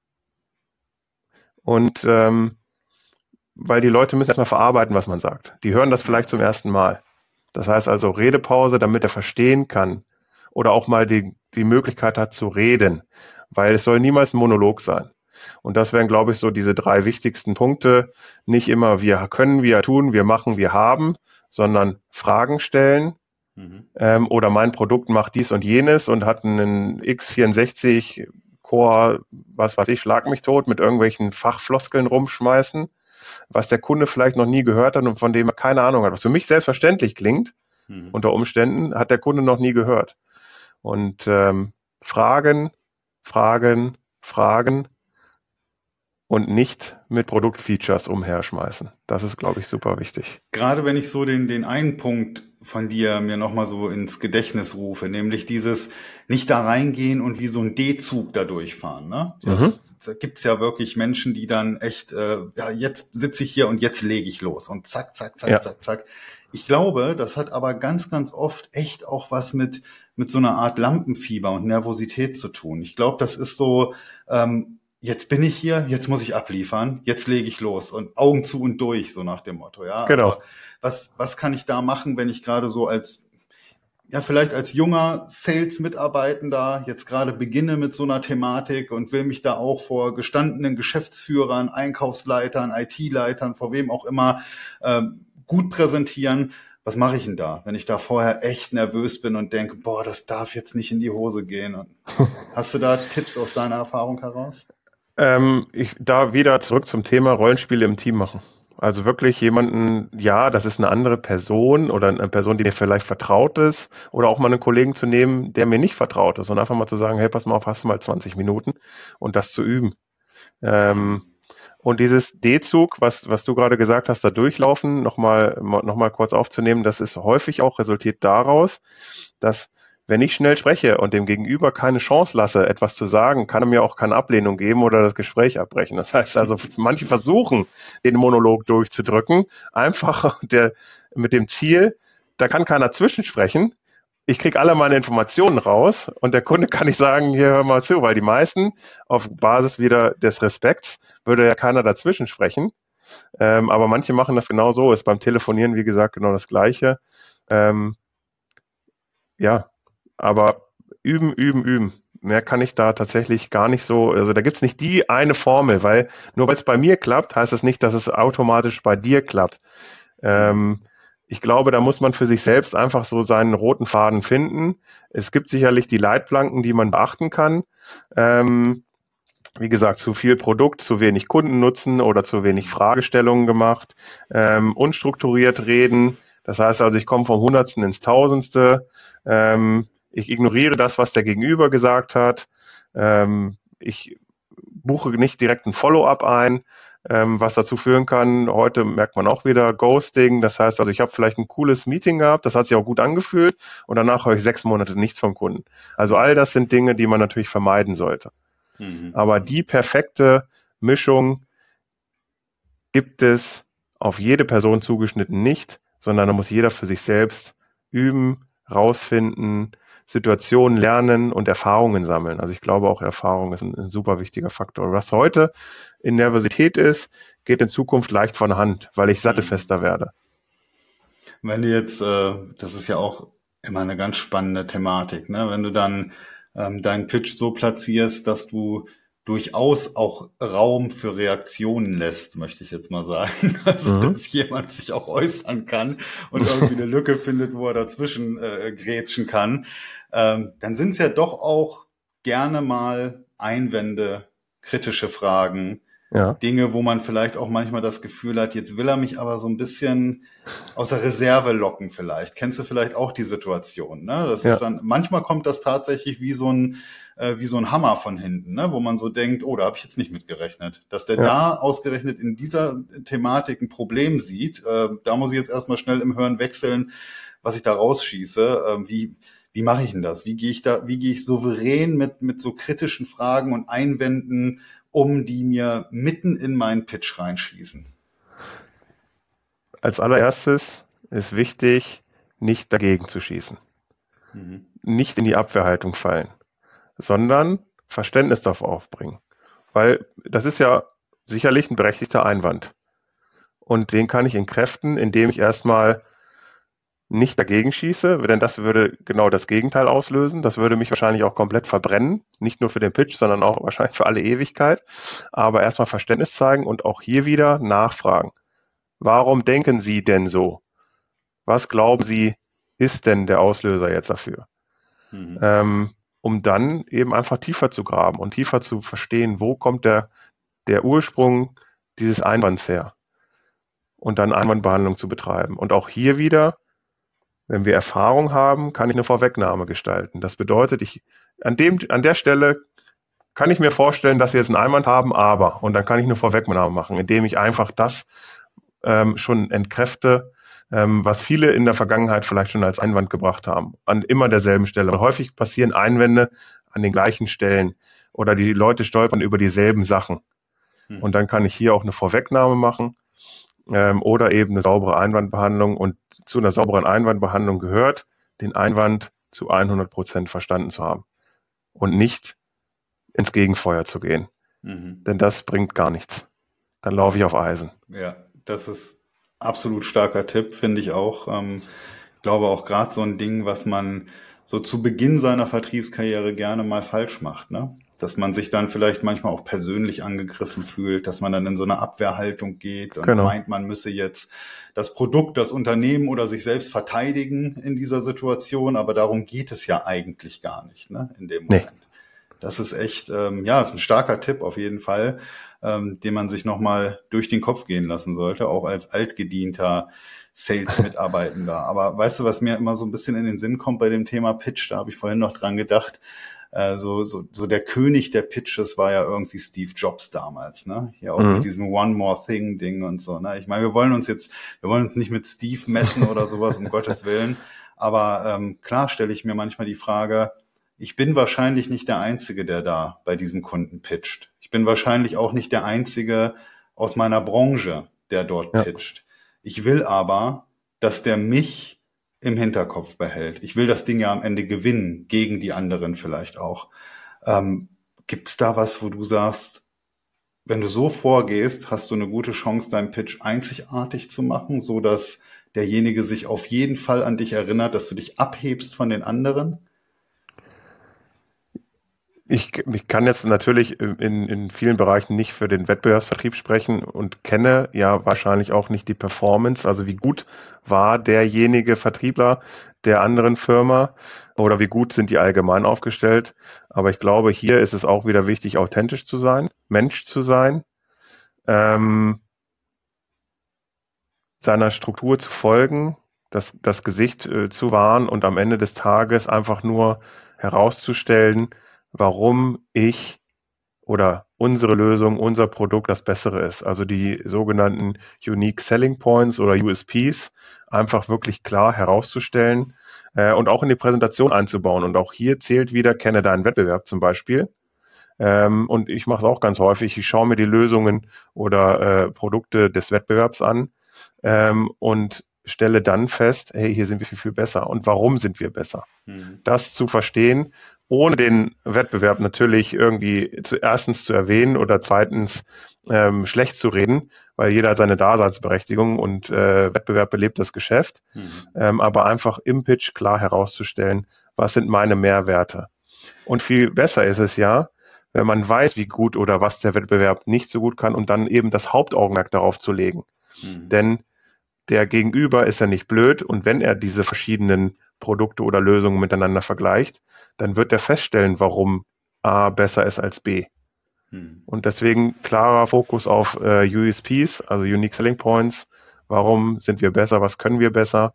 Und ähm, weil die Leute müssen erstmal verarbeiten, was man sagt. Die hören das vielleicht zum ersten Mal. Das heißt also Redepause, damit er verstehen kann oder auch mal die, die Möglichkeit hat zu reden, weil es soll niemals ein Monolog sein. Und das wären, glaube ich, so diese drei wichtigsten Punkte. Nicht immer wir können, wir tun, wir machen, wir haben, sondern Fragen stellen. Mhm. Ähm, oder mein Produkt macht dies und jenes und hat einen x vierundsechzig Core, was weiß ich, schlag mich tot, mit irgendwelchen Fachfloskeln rumschmeißen, was der Kunde vielleicht noch nie gehört hat und von dem er keine Ahnung hat. Was für mich selbstverständlich klingt, mhm. unter Umständen, hat der Kunde noch nie gehört. Und ähm, Fragen, Fragen, Fragen und nicht mit Produktfeatures umherschmeißen. Das ist, glaube ich, super wichtig. Gerade wenn ich so den, den einen Punkt von dir mir nochmal so ins Gedächtnis rufe, nämlich dieses nicht da reingehen und wie so ein D-Zug da durchfahren. Ne? Das, mhm. Da gibt's ja wirklich Menschen, die dann echt, äh, ja, jetzt sitze ich hier und jetzt lege ich los und zack, zack, zack, ja. zack, zack. Ich glaube, das hat aber ganz, ganz oft echt auch was mit mit so einer Art Lampenfieber und Nervosität zu tun. Ich glaube, das ist so, ähm, jetzt bin ich hier, jetzt muss ich abliefern, jetzt lege ich los und Augen zu und durch, so nach dem Motto. Ja, genau. Aber was was kann ich da machen, wenn ich gerade so als ja vielleicht als junger Sales-Mitarbeitender jetzt gerade beginne mit so einer Thematik und will mich da auch vor gestandenen Geschäftsführern, Einkaufsleitern, I T-Leitern, vor wem auch immer ähm, gut präsentieren. Was mache ich denn da, wenn ich da vorher echt nervös bin und denke, boah, das darf jetzt nicht in die Hose gehen? Und hast du da Tipps aus deiner Erfahrung heraus? Ähm, ich da wieder zurück zum Thema Rollenspiele im Team machen. Also wirklich jemanden, ja, das ist eine andere Person oder eine Person, die mir vielleicht vertraut ist, oder auch mal einen Kollegen zu nehmen, der mir nicht vertraut ist und einfach mal zu sagen, hey, pass mal auf, hast du mal zwanzig Minuten und das zu üben. Ähm, Und dieses D-Zug, was, was du gerade gesagt hast, da durchlaufen, nochmal, nochmal kurz aufzunehmen, das ist häufig auch resultiert daraus, dass wenn ich schnell spreche und dem Gegenüber keine Chance lasse, etwas zu sagen, kann er mir auch keine Ablehnung geben oder das Gespräch abbrechen. Das heißt also, manche versuchen, den Monolog durchzudrücken, einfach der, mit dem Ziel, da kann keiner zwischensprechen. Ich kriege alle meine Informationen raus und der Kunde kann nicht sagen, hier hör mal zu, weil die meisten auf Basis wieder des Respekts würde ja keiner dazwischen sprechen. Ähm, aber manche machen das genau so, ist beim Telefonieren, wie gesagt, genau das Gleiche. Ähm, ja, aber üben, üben, üben. Mehr kann ich da tatsächlich gar nicht so, also da gibt's nicht die eine Formel, weil nur weil es bei mir klappt, heißt es nicht, dass es automatisch bei dir klappt. Ähm, ich glaube, da muss man für sich selbst einfach so seinen roten Faden finden. Es gibt sicherlich die Leitplanken, die man beachten kann. Ähm, wie gesagt, zu viel Produkt, zu wenig Kundennutzen oder zu wenig Fragestellungen gemacht, ähm, unstrukturiert reden. Das heißt also, ich komme vom Hundertsten ins Tausendste. Ähm, ich ignoriere das, was der Gegenüber gesagt hat. Ähm, ich buche nicht direkt ein Follow-up ein, ähm, was dazu führen kann, heute merkt man auch wieder Ghosting. Das heißt also, ich habe vielleicht ein cooles Meeting gehabt, das hat sich auch gut angefühlt und danach höre ich sechs Monate nichts vom Kunden. Also all das sind Dinge, die man natürlich vermeiden sollte. Mhm. Aber die perfekte Mischung gibt es auf jede Person zugeschnitten nicht, sondern da muss jeder für sich selbst üben, rausfinden, Situationen lernen und Erfahrungen sammeln. Also ich glaube auch Erfahrung ist ein, ein super wichtiger Faktor. Was heute in Nervosität ist, geht in Zukunft leicht von der Hand, weil ich sattelfester werde. Wenn du jetzt, äh, das ist ja auch immer eine ganz spannende Thematik, ne? Wenn du dann ähm, deinen Pitch so platzierst, dass du durchaus auch Raum für Reaktionen lässt, möchte ich jetzt mal sagen. Also, mhm. dass jemand sich auch äußern kann und irgendwie eine Lücke findet, wo er dazwischen äh, grätschen kann. Ähm, dann sind es ja doch auch gerne mal Einwände, kritische Fragen, ja. Dinge, wo man vielleicht auch manchmal das Gefühl hat, jetzt will er mich aber so ein bisschen aus der Reserve locken vielleicht. Kennst du vielleicht auch die Situation, ne? Das ja. ist dann, manchmal kommt das tatsächlich wie so ein, äh, wie so ein Hammer von hinten, ne? Wo man so denkt, oh, da habe ich jetzt nicht mit gerechnet. Dass der ja. da ausgerechnet in dieser Thematik ein Problem sieht, äh, da muss ich jetzt erstmal schnell im Hören wechseln, was ich da rausschieße, äh, wie, wie mache ich denn das? Wie gehe ich da, wie gehe ich souverän mit, mit so kritischen Fragen und Einwänden um, die mir mitten in meinen Pitch reinschießen? Als allererstes ist wichtig, nicht dagegen zu schießen. Mhm. Nicht in die Abwehrhaltung fallen, sondern Verständnis dafür aufbringen. Weil das ist ja sicherlich ein berechtigter Einwand. Und den kann ich entkräften, indem ich erstmal nicht dagegen schieße, denn das würde genau das Gegenteil auslösen. Das würde mich wahrscheinlich auch komplett verbrennen, nicht nur für den Pitch, sondern auch wahrscheinlich für alle Ewigkeit. Aber erstmal Verständnis zeigen und auch hier wieder nachfragen. Warum denken Sie denn so? Was glauben Sie, ist denn der Auslöser jetzt dafür? Mhm. Ähm, um dann eben einfach tiefer zu graben und tiefer zu verstehen, wo kommt der, der Ursprung dieses Einwands her? Und dann Einwandbehandlung zu betreiben. Und auch hier wieder, wenn wir Erfahrung haben, kann ich eine Vorwegnahme gestalten. Das bedeutet, ich an dem, an der Stelle kann ich mir vorstellen, dass wir jetzt einen Einwand haben, aber, und dann kann ich eine Vorwegnahme machen, indem ich einfach das ähm, schon entkräfte, ähm, was viele in der Vergangenheit vielleicht schon als Einwand gebracht haben, an immer derselben Stelle. Und häufig passieren Einwände an den gleichen Stellen oder die Leute stolpern über dieselben Sachen. Hm. Und dann kann ich hier auch eine Vorwegnahme machen. Ähm, oder eben eine saubere Einwandbehandlung. Und zu einer sauberen Einwandbehandlung gehört, den Einwand zu hundert Prozent verstanden zu haben und nicht ins Gegenfeuer zu gehen. Mhm. Denn das bringt gar nichts. Dann laufe ich auf Eisen. Ja, das ist absolut starker Tipp, finde ich auch. Ähm, ich glaube auch gerade so ein Ding, was man so zu Beginn seiner Vertriebskarriere gerne mal falsch macht, ne? Dass man sich dann vielleicht manchmal auch persönlich angegriffen fühlt, dass man dann in so eine Abwehrhaltung geht und genau. meint, man müsse jetzt das Produkt, das Unternehmen oder sich selbst verteidigen in dieser Situation. Aber darum geht es ja eigentlich gar nicht, ne, in dem Moment. Nee. Das ist echt, ähm, ja, ist ein starker Tipp auf jeden Fall, ähm, den man sich nochmal durch den Kopf gehen lassen sollte, auch als altgedienter Sales-Mitarbeitender. Aber weißt du, was mir immer so ein bisschen in den Sinn kommt bei dem Thema Pitch, da habe ich vorhin noch dran gedacht, äh, so, so, so der König der Pitches war ja irgendwie Steve Jobs damals, ne? Hier auch mhm. mit diesem One More Thing Ding und so, ne? Ich meine, wir wollen uns jetzt, wir wollen uns nicht mit Steve messen oder sowas, um Gottes Willen. Aber ähm, klar stelle ich mir manchmal die Frage, ich bin wahrscheinlich nicht der Einzige, der da bei diesem Kunden pitcht. Ich bin wahrscheinlich auch nicht der Einzige aus meiner Branche, der dort ja. pitcht. Ich will aber, dass der mich im Hinterkopf behält. Ich will das Ding ja am Ende gewinnen, gegen die anderen vielleicht auch. Ähm, gibt's da was, wo du sagst, wenn du so vorgehst, hast du eine gute Chance, deinen Pitch einzigartig zu machen, so dass derjenige sich auf jeden Fall an dich erinnert, dass du dich abhebst von den anderen? Ich, ich kann jetzt natürlich in, in vielen Bereichen nicht für den Wettbewerbsvertrieb sprechen und kenne ja wahrscheinlich auch nicht die Performance, also wie gut war derjenige Vertriebler der anderen Firma oder wie gut sind die allgemein aufgestellt. Aber ich glaube, hier ist es auch wieder wichtig, authentisch zu sein, Mensch zu sein, ähm, seiner Struktur zu folgen, das, das Gesicht äh, zu wahren und am Ende des Tages einfach nur herauszustellen, warum ich oder unsere Lösung, unser Produkt das Bessere ist. Also die sogenannten Unique Selling Points oder U S Ps einfach wirklich klar herauszustellen äh, und auch in die Präsentation einzubauen. Und auch hier zählt wieder, kenne deinen Wettbewerb zum Beispiel. Ähm, und ich mache es auch ganz häufig. Ich schaue mir die Lösungen oder äh, Produkte des Wettbewerbs an ähm, und stelle dann fest, hey, hier sind wir viel, viel besser. Und warum sind wir besser? Mhm. Das zu verstehen, ohne den Wettbewerb natürlich irgendwie zu, erstens zu erwähnen oder zweitens ähm, schlecht zu reden, weil jeder hat seine Daseinsberechtigung und äh, Wettbewerb belebt das Geschäft. Mhm. Ähm, aber einfach im Pitch klar herauszustellen, was sind meine Mehrwerte. Und viel besser ist es ja, wenn man weiß, wie gut oder was der Wettbewerb nicht so gut kann und dann eben das Hauptaugenmerk darauf zu legen. Mhm. Denn der Gegenüber ist ja nicht blöd und wenn er diese verschiedenen Produkte oder Lösungen miteinander vergleicht, dann wird er feststellen, warum A besser ist als B. Hm. Und deswegen klarer Fokus auf äh, U S Ps, also Unique Selling Points. Warum sind wir besser? Was können wir besser?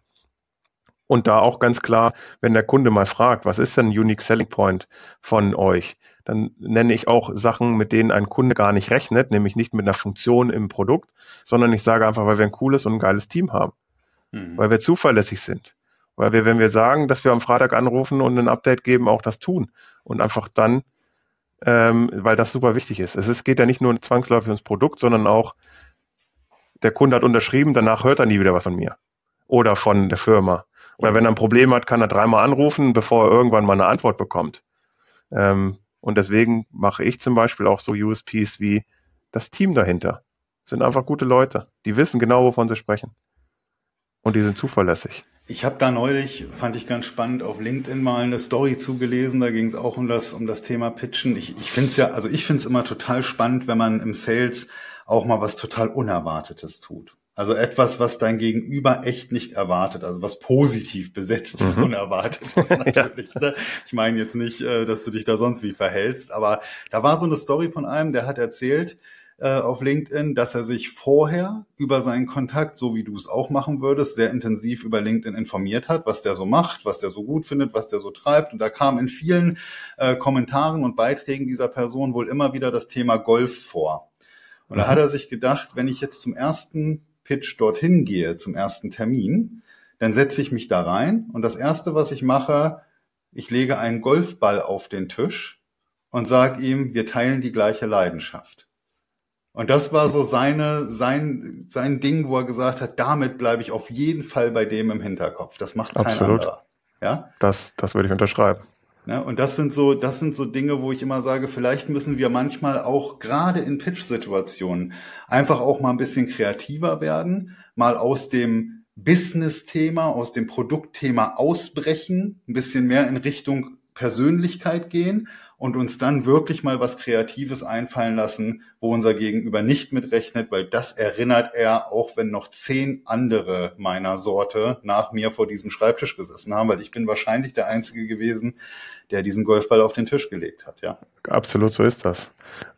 Und da auch ganz klar, wenn der Kunde mal fragt, was ist denn ein Unique Selling Point von euch? Dann nenne ich auch Sachen, mit denen ein Kunde gar nicht rechnet, nämlich nicht mit einer Funktion im Produkt, sondern ich sage einfach, weil wir ein cooles und ein geiles Team haben. Mhm. Weil wir zuverlässig sind. Weil wir, wenn wir sagen, dass wir am Freitag anrufen und ein Update geben, auch das tun. Und einfach dann, ähm, weil das super wichtig ist. Es ist, geht ja nicht nur zwangsläufig ums Produkt, sondern auch, der Kunde hat unterschrieben, danach hört er nie wieder was von mir. Oder von der Firma. Oder wenn er ein Problem hat, kann er dreimal anrufen, bevor er irgendwann mal eine Antwort bekommt. Ähm, und deswegen mache ich zum Beispiel auch so U S Ps wie das Team dahinter. Das sind einfach gute Leute. Die wissen genau, wovon sie sprechen. Und die sind zuverlässig. Ich habe da neulich, fand ich ganz spannend, auf LinkedIn mal eine Story zugelesen. Da ging es auch um das, um das Thema Pitchen. Ich, ich finde es ja, also ich finde es immer total spannend, wenn man im Sales auch mal was total Unerwartetes tut. Also etwas, was dein Gegenüber echt nicht erwartet, also was positiv besetztes, mhm. Unerwartetes natürlich. Ja. Ne? Ich meine jetzt nicht, dass du dich da sonst wie verhältst, aber da war so eine Story von einem, der hat erzählt äh, auf LinkedIn, dass er sich vorher über seinen Kontakt, so wie du es auch machen würdest, sehr intensiv über LinkedIn informiert hat, was der so macht, was der so gut findet, was der so treibt. Und da kam in vielen äh, Kommentaren und Beiträgen dieser Person wohl immer wieder das Thema Golf vor. Und mhm. da hat er sich gedacht, wenn ich jetzt zum ersten Pitch dorthin gehe, zum ersten Termin, dann setze ich mich da rein und das Erste, was ich mache, ich lege einen Golfball auf den Tisch und sage ihm, wir teilen die gleiche Leidenschaft. Und das war so seine, sein, sein Ding, wo er gesagt hat, damit bleibe ich auf jeden Fall bei dem im Hinterkopf. Das macht kein Absolut. anderer. Ja? Das, das würde ich unterschreiben. Ja, und das sind so, das sind so Dinge, wo ich immer sage, vielleicht müssen wir manchmal auch gerade in Pitch-Situationen einfach auch mal ein bisschen kreativer werden, mal aus dem Business-Thema, aus dem Produktthema ausbrechen, ein bisschen mehr in Richtung Persönlichkeit gehen und uns dann wirklich mal was Kreatives einfallen lassen, wo unser Gegenüber nicht mitrechnet, weil das erinnert er, auch wenn noch zehn andere meiner Sorte nach mir vor diesem Schreibtisch gesessen haben, weil ich bin wahrscheinlich der Einzige gewesen, der diesen Golfball auf den Tisch gelegt hat, ja. Absolut, so ist das.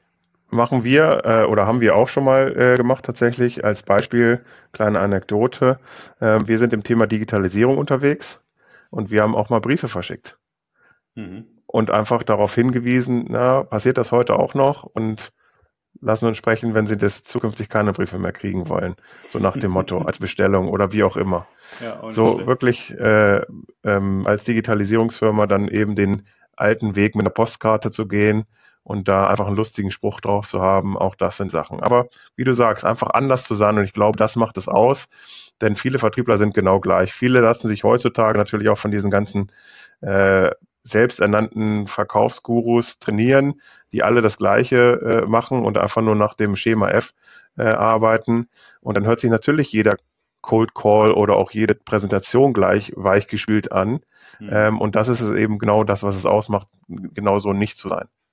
Machen wir äh, oder haben wir auch schon mal äh, gemacht tatsächlich als Beispiel, kleine Anekdote. Äh, wir sind im Thema Digitalisierung unterwegs und wir haben auch mal Briefe verschickt. Mhm. Und einfach darauf hingewiesen, na, passiert das heute auch noch und lassen uns sprechen, wenn Sie das zukünftig keine Briefe mehr kriegen wollen. So nach dem Motto, als Bestellung oder wie auch immer. Ja, auch so schlecht. Wirklich äh, ähm, als Digitalisierungsfirma dann eben den alten Weg mit einer Postkarte zu gehen und da einfach einen lustigen Spruch drauf zu haben, auch das sind Sachen. Aber wie du sagst, einfach anders zu sein und ich glaube, das macht es aus, denn viele Vertriebler sind genau gleich. Viele lassen sich heutzutage natürlich auch von diesen ganzen äh, selbsternannten Verkaufsgurus trainieren, die alle das Gleiche äh, machen und einfach nur nach dem Schema F äh, arbeiten. Und dann hört sich natürlich jeder Cold Call oder auch jede Präsentation gleich weichgespült an. Mhm. Ähm, und das ist eben genau das, was es ausmacht, genauso nicht zu sein.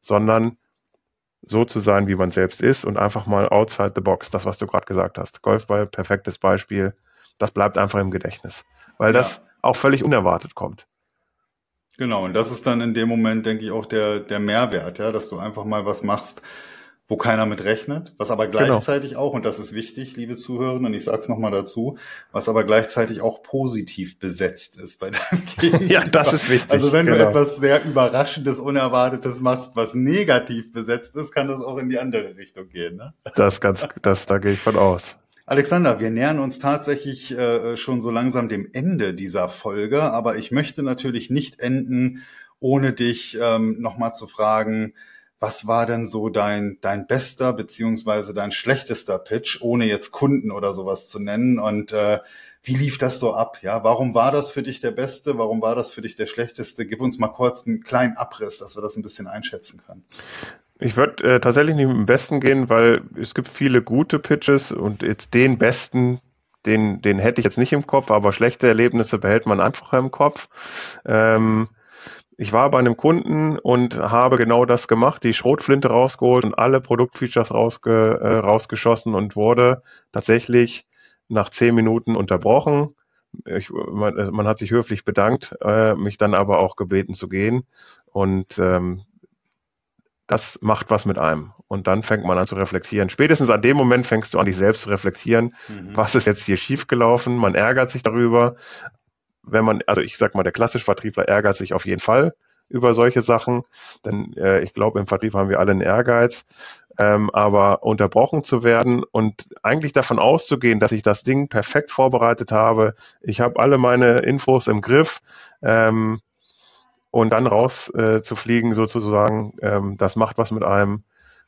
sondern so zu sein, wie man selbst ist und einfach mal outside the box, das, was du gerade gesagt hast. Golfball, perfektes Beispiel. Das bleibt einfach im Gedächtnis, weil Ja. das auch völlig unerwartet kommt. Genau, und das ist dann in dem Moment, denke ich, auch der, der Mehrwert, ja, dass du einfach mal was machst, wo keiner mit rechnet, was aber Genau. gleichzeitig auch, und das ist wichtig, liebe Zuhörerinnen, und ich sage es nochmal dazu, was aber gleichzeitig auch positiv besetzt ist bei deinem Gegenüber. Ja, das ist wichtig. Also wenn genau. du etwas sehr Überraschendes, Unerwartetes machst, was negativ besetzt ist, kann das auch in die andere Richtung gehen. Ne? Das ganz, das, da gehe ich von aus. Alexander, wir nähern uns tatsächlich äh, schon so langsam dem Ende dieser Folge, aber ich möchte natürlich nicht enden, ohne dich ähm, nochmal zu fragen, was war denn so dein dein bester beziehungsweise dein schlechtester Pitch, ohne jetzt Kunden oder sowas zu nennen? Und äh, wie lief das so ab? Ja, warum war das für dich der beste? Warum war das für dich der schlechteste? Gib uns mal kurz einen kleinen Abriss, dass wir das ein bisschen einschätzen können. Ich würde äh, tatsächlich nicht mit dem Besten gehen, weil es gibt viele gute Pitches und jetzt den besten, den, den hätte ich jetzt nicht im Kopf, aber schlechte Erlebnisse behält man einfacher im Kopf. Ähm, ich war bei einem Kunden und habe genau das gemacht, die Schrotflinte rausgeholt und alle Produktfeatures rausge, äh, rausgeschossen und wurde tatsächlich nach zehn Minuten unterbrochen. Ich, man, man hat sich höflich bedankt, äh, mich dann aber auch gebeten zu gehen und ähm, das macht was mit einem. Und dann fängt man an zu reflektieren. Spätestens an dem Moment fängst du an, dich selbst zu reflektieren. Mhm. Was ist jetzt hier schiefgelaufen? Man ärgert sich darüber. Wenn man, also ich sag mal, der klassische Vertriebler ärgert sich auf jeden Fall über solche Sachen. Denn äh, ich glaube, im Vertrieb haben wir alle einen Ehrgeiz. Ähm, aber unterbrochen zu werden und eigentlich davon auszugehen, dass ich das Ding perfekt vorbereitet habe. Ich habe alle meine Infos im Griff. Ähm, Und dann raus äh, zu fliegen sozusagen, ähm, das macht was mit einem.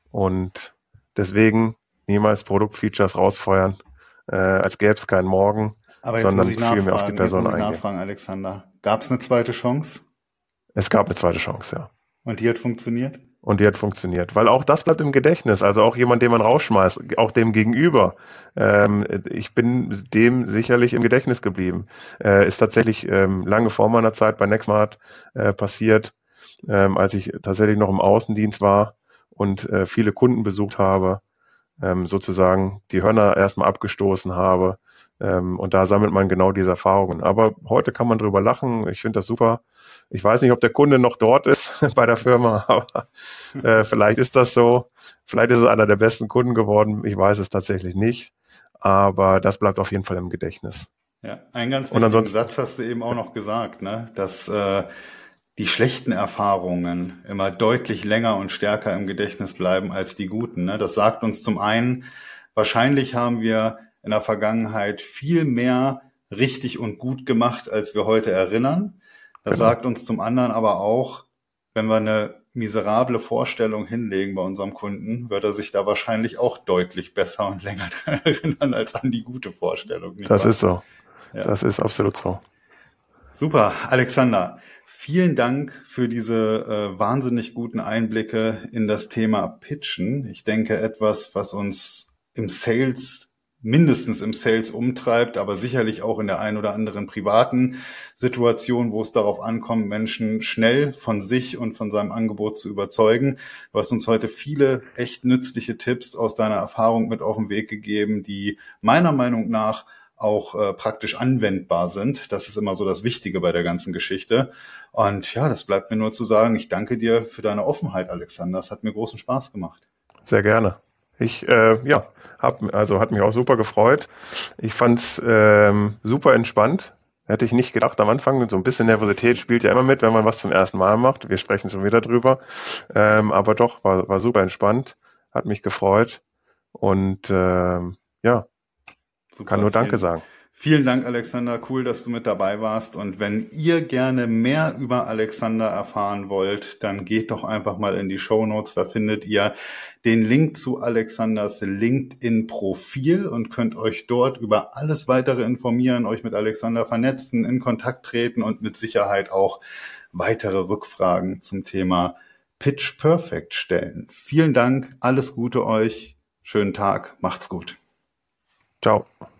Und deswegen niemals Produktfeatures rausfeuern, äh, als gäbe es keinen Morgen, Aber jetzt sondern muss ich viel mehr auf die nachfragen, jetzt Person muss ich eingehen. nachfragen, Alexander. Gab es eine zweite Chance? Es gab eine zweite Chance, ja. Und die hat funktioniert? Und die hat funktioniert, weil auch das bleibt im Gedächtnis, also auch jemand, den man rausschmeißt, auch dem Gegenüber. Ähm, ich bin dem sicherlich im Gedächtnis geblieben. Äh, ist tatsächlich ähm, lange vor meiner Zeit bei Nextmart äh, passiert, ähm, als ich tatsächlich noch im Außendienst war und äh, viele Kunden besucht habe, ähm, sozusagen die Hörner erstmal abgestoßen habe. Ähm, und da sammelt man genau diese Erfahrungen. Aber heute kann man drüber lachen. Ich finde das super. Ich weiß nicht, ob der Kunde noch dort ist bei der Firma, aber äh, vielleicht ist das so. Vielleicht ist es einer der besten Kunden geworden. Ich weiß es tatsächlich nicht. Aber das bleibt auf jeden Fall im Gedächtnis. Ja, einen ganz wichtigen Satz hast du eben auch noch gesagt, ne? Dass äh, die schlechten Erfahrungen immer deutlich länger und stärker im Gedächtnis bleiben als die guten. Ne? Das sagt uns zum einen, wahrscheinlich haben wir in der Vergangenheit viel mehr richtig und gut gemacht, als wir heute erinnern. Das genau. sagt uns zum anderen aber auch, wenn wir eine miserable Vorstellung hinlegen bei unserem Kunden, wird er sich da wahrscheinlich auch deutlich besser und länger dran erinnern als an die gute Vorstellung. Das wahr? Ist so. Ja. Das ist absolut so. Super, Alexander. Vielen Dank für diese äh, wahnsinnig guten Einblicke in das Thema Pitchen. Ich denke, etwas, was uns im Sales, mindestens im Sales umtreibt, aber sicherlich auch in der ein oder anderen privaten Situation, wo es darauf ankommt, Menschen schnell von sich und von seinem Angebot zu überzeugen. Du hast uns heute viele echt nützliche Tipps aus deiner Erfahrung mit auf den Weg gegeben, die meiner Meinung nach auch äh, praktisch anwendbar sind. Das ist immer so das Wichtige bei der ganzen Geschichte. Und ja, das bleibt mir nur zu sagen, ich danke dir für deine Offenheit, Alexander. Es hat mir großen Spaß gemacht. Sehr gerne. Ich, äh, ja, hab, also hat mich auch super gefreut. Ich fand's ähm, super entspannt. Hätte ich nicht gedacht am Anfang. So ein bisschen Nervosität spielt ja immer mit, wenn man was zum ersten Mal macht. Wir sprechen schon wieder drüber. Ähm, aber doch, war, war super entspannt. Hat mich gefreut. Und ähm, ja, Super, kann nur Danke vielen, sagen. Vielen Dank, Alexander. Cool, dass du mit dabei warst. Und wenn ihr gerne mehr über Alexander erfahren wollt, dann geht doch einfach mal in die Shownotes. Da findet ihr den Link zu Alexanders LinkedIn-Profil und könnt euch dort über alles weitere informieren, euch mit Alexander vernetzen, in Kontakt treten und mit Sicherheit auch weitere Rückfragen zum Thema Pitch Perfect stellen. Vielen Dank. Alles Gute euch. Schönen Tag. Macht's gut. Ciao.